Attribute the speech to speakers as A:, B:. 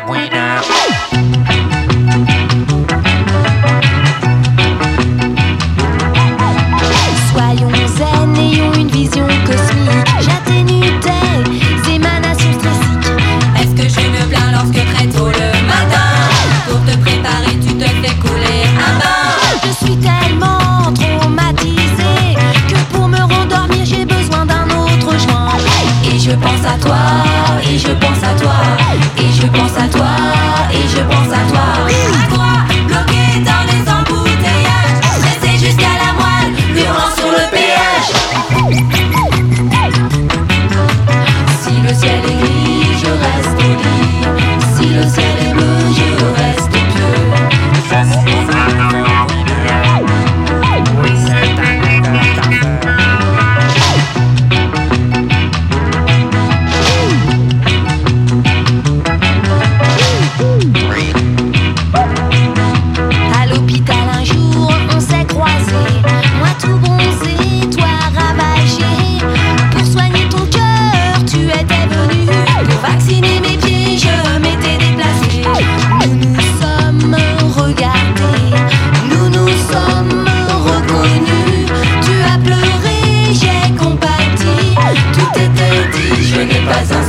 A: buena.
B: Soyons zen, ayons une vision cosmique. J'atténue tes émanations stressiques.
C: Est-ce que je me plains lorsque très tôt le matin, pour te préparer tu te fais couler un bain?
B: Je suis tellement traumatisée que pour me rendormir j'ai besoin d'un autre joint.
C: Et je pense à toi, et je pense à toi, et je pense à toi, et je pense à toi. À toi, bloqué dans les embouteillages, stressé jusqu'à la moelle, hurlant sur le péage. Si le ciel est gris, je reste au lit. Si le ciel est bleu, je reste pieux.
A: Je suis un winner. Oui, c'est un nègre parfait.
B: À l'hôpital un jour on s'est croisés. Moi tout bronzé, toi ravagé. Pour soigner ton cœur tu étais venu. Pour vacciner mes pieds je m'étais déplacé. Nous nous sommes regardés, nous nous sommes reconnus. Tu as pleuré, j'ai compati. Tout était dit,
C: Je n'ai pas un